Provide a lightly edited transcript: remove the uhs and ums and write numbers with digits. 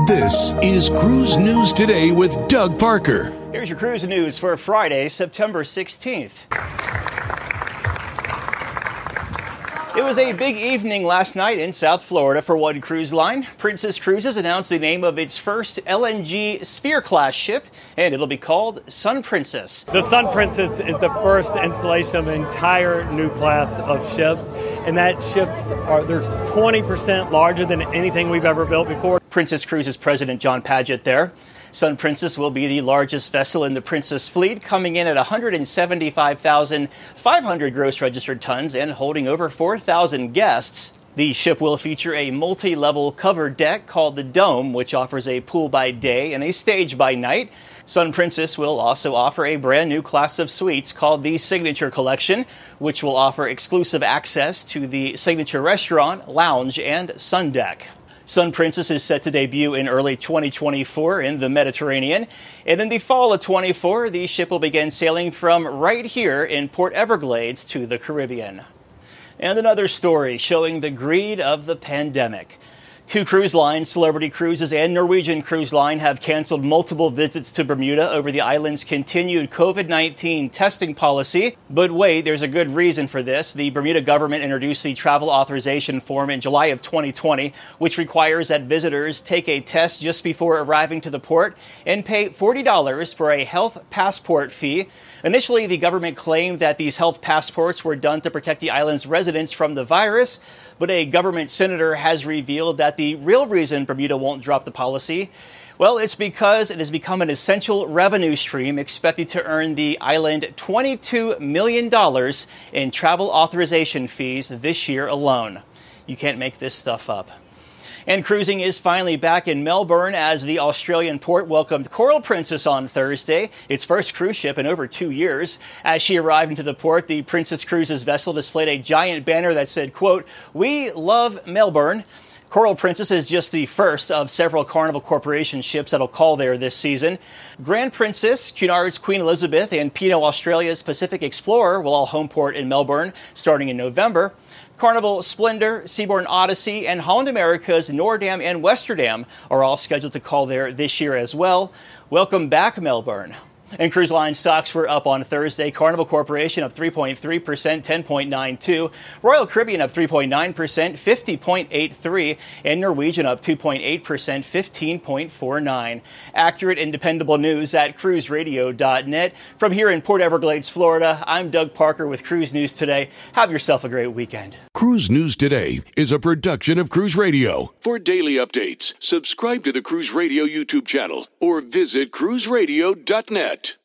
This is Cruise News Today with Doug Parker. Here's your cruise news for Friday, September 16th. It was a big evening last night in South Florida for one cruise line. Princess Cruises announced the name of its first LNG Sphere-class ship, and it'll be called Sun Princess. The Sun Princess is the first installation of an entire new class of ships, and they're 20% larger than anything we've ever built before. Princess Cruises President John Paget there. Sun Princess will be the largest vessel in the Princess fleet, coming in at 175,500 gross registered tons and holding over 4,000 guests. The ship will feature a multi-level covered deck called the Dome, which offers a pool by day and a stage by night. Sun Princess will also offer a brand new class of suites called the Signature Collection, which will offer exclusive access to the Signature Restaurant, Lounge, and Sun Deck. Sun Princess is set to debut in early 2024 in the Mediterranean. And in the fall of 24, the ship will begin sailing from right here in Port Everglades to the Caribbean. And another story showing the greed of the pandemic. Two cruise lines, Celebrity Cruises and Norwegian Cruise Line, have canceled multiple visits to Bermuda over the island's continued COVID-19 testing policy. But wait, there's a good reason for this. The Bermuda government introduced the travel authorization form in July of 2020, which requires that visitors take a test just before arriving to the port and pay $40 for a health passport fee. Initially, the government claimed that these health passports were done to protect the island's residents from the virus, but a government senator has revealed that the real reason Bermuda won't drop the policy, well, it's because it has become an essential revenue stream expected to earn the island $22 million in travel authorization fees this year alone. You can't make this stuff up. And cruising is finally back in Melbourne as the Australian port welcomed Coral Princess on Thursday, its first cruise ship in over 2 years. As she arrived into the port, the Princess Cruises vessel displayed a giant banner that said, quote, "We love Melbourne." Coral Princess is just the first of several Carnival Corporation ships that'll call there this season. Grand Princess, Cunard's Queen Elizabeth, and Pinot Australia's Pacific Explorer will all home port in Melbourne starting in November. Carnival Splendor, Seabourn Odyssey, and Holland America's Noordam and Westerdam are all scheduled to call there this year as well. Welcome back, Melbourne. And cruise line stocks were up on Thursday. Carnival Corporation up 3.3%, 10.92. Royal Caribbean up 3.9%, 50.83. And Norwegian up 2.8%, 15.49. Accurate and dependable news at cruiseradio.net. From here in Port Everglades, Florida, I'm Doug Parker with Cruise News Today. Have yourself a great weekend. Cruise News Today is a production of Cruise Radio. For daily updates, subscribe to the Cruise Radio YouTube channel or visit cruiseradio.net.